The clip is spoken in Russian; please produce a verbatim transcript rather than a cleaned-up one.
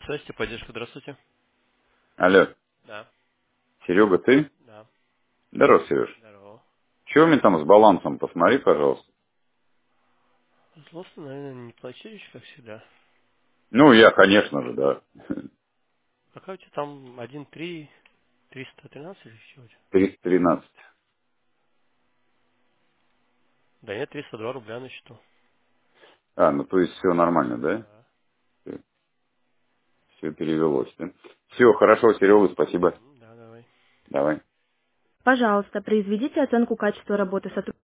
Здрасте, поддержка, здравствуйте. Алло, Да, Серега, ты? да, Здорово, Сереж. здорово. Чего у меня там с балансом? Посмотри, пожалуйста. Злостно, наверное, не платили, как всегда. Ну, я, конечно же, да. Какая у тебя там один три триста тринадцать или чего у тебя? триста тринадцать. Да нет, триста два рубля на счету. А, ну то есть все нормально, да? Да. Все перевелось, да? Все, хорошо, Серега, спасибо. Мгм, да, давай. Давай. Пожалуйста, произведите оценку качества работы сотрудника.